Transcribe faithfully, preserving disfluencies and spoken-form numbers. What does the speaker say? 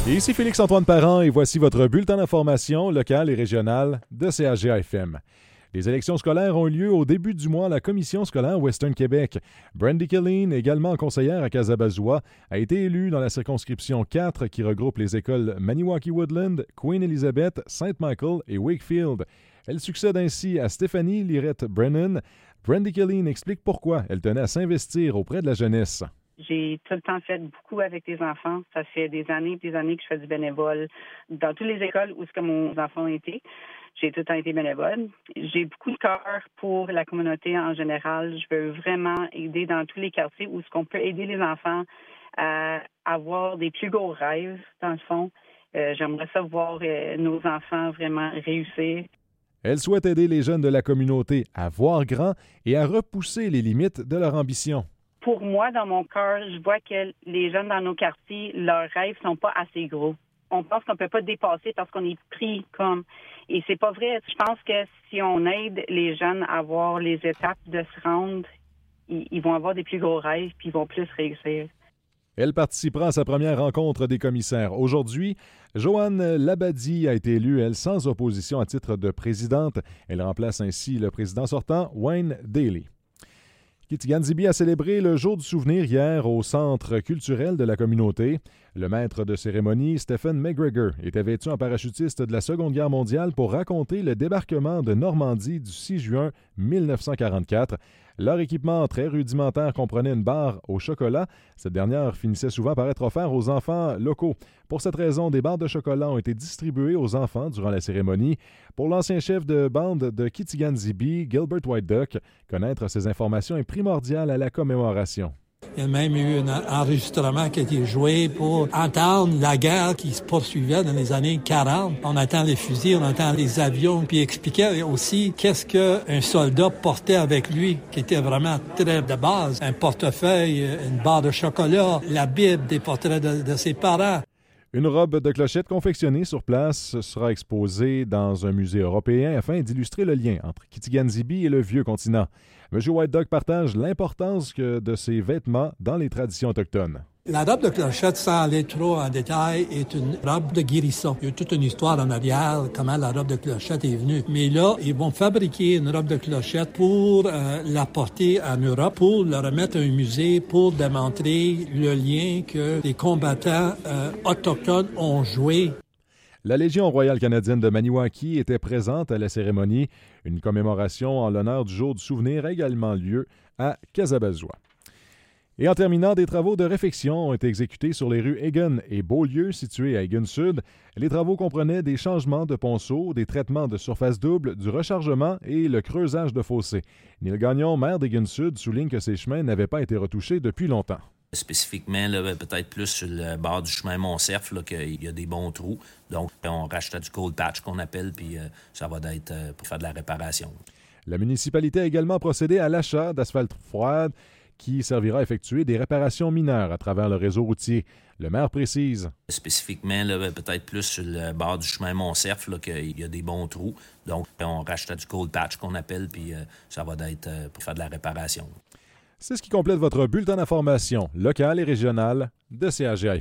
Et ici Félix-Antoine Parent et voici votre bulletin d'information locale et régionale de C H G A F M. Les élections scolaires ont eu lieu au début du mois à la Commission scolaire Western Québec. Brandy Killeen, également conseillère à Casabazua, a été élue dans la circonscription quatre qui regroupe les écoles Maniwaki Woodland, Queen Elizabeth, Saint Michael et Wakefield. Elle succède ainsi à Stéphanie Lirette Brennan. Brandy Killeen explique pourquoi elle tenait à s'investir auprès de la jeunesse. J'ai tout le temps fait beaucoup avec les enfants. Ça fait des années et des années que je fais du bénévole dans toutes les écoles où ce que mon enfant a été. J'ai tout le temps été bénévole. J'ai beaucoup de cœur pour la communauté en général. Je veux vraiment aider dans tous les quartiers où ce qu'on peut aider les enfants à avoir des plus gros rêves, dans le fond. Euh, j'aimerais ça voir euh, nos enfants vraiment réussir. Elle souhaite aider les jeunes de la communauté à voir grand et à repousser les limites de leur ambition. Pour moi, dans mon cœur, je vois que les jeunes dans nos quartiers, leurs rêves sont pas assez gros. On pense qu'on peut pas dépasser parce qu'on est pris comme... Et c'est pas vrai. Je pense que si on aide les jeunes à voir les étapes de se rendre, ils, ils vont avoir des plus gros rêves puis ils vont plus réussir. Elle participera à sa première rencontre des commissaires. Aujourd'hui, Joanne Labadie a été élue, elle, sans opposition à titre de présidente. Elle remplace ainsi le président sortant, Wayne Daly. Kitigan-Zibi a célébré le jour du souvenir hier au centre culturel de la communauté. Le maître de cérémonie, Stephen McGregor, était vêtu en parachutiste de la Seconde Guerre mondiale pour raconter le débarquement de Normandie du six juin mille neuf cent quarante-quatre. Leur équipement très rudimentaire comprenait une barre au chocolat. Cette dernière finissait souvent par être offerte aux enfants locaux. Pour cette raison, des barres de chocolat ont été distribuées aux enfants durant la cérémonie. Pour l'ancien chef de bande de Kitigan-Zibi, Gilbert White Duck, connaître ces informations est primordial à la commémoration. Il y a même eu un enregistrement qui a été joué pour entendre la guerre qui se poursuivait dans les années quarante. On entend les fusils, on entend les avions, puis il expliquait aussi qu'est-ce qu'un soldat portait avec lui, qui était vraiment très de base. Un portefeuille, une barre de chocolat, la Bible, des portraits de, de ses parents. Une robe de clochette confectionnée sur place sera exposée dans un musée européen afin d'illustrer le lien entre Kitigan-Zibi et le vieux continent. M. White Duck partage l'importance que de ces vêtements dans les traditions autochtones. La robe de clochette, sans aller trop en détail, est une robe de guérison. Il y a toute une histoire en arrière, comment la robe de clochette est venue. Mais là, ils vont fabriquer une robe de clochette pour euh, la porter en Europe, pour la remettre à un musée, pour démontrer le lien que les combattants euh, autochtones ont joué. La Légion royale canadienne de Maniwaki était présente à la cérémonie. Une commémoration en l'honneur du jour du souvenir a également lieu à Casabazua. Et en terminant, des travaux de réfection ont été exécutés sur les rues Egan et Beaulieu, situées à Egan Sud. Les travaux comprenaient des changements de ponceau, des traitements de surface double, du rechargement et le creusage de fossés. Neil Gagnon, maire d'Egan Sud, souligne que ces chemins n'avaient pas été retouchés depuis longtemps. Spécifiquement, là, peut-être plus sur le bord du chemin Montcerf, là, qu'il y a des bons trous. Donc, on rachetait du cold patch qu'on appelle, puis euh, ça va être euh, pour faire de la réparation. La municipalité a également procédé à l'achat d'asphalte froide qui servira à effectuer des réparations mineures à travers le réseau routier. Le maire précise. Spécifiquement, là, peut-être plus sur le bord du chemin Montcerf, là, qu'il y a des bons trous. Donc, on rachetait du cold patch qu'on appelle, puis euh, ça va être euh, pour faire de la réparation. C'est ce qui complète votre bulletin d'information locale et régionale de C H G A F M.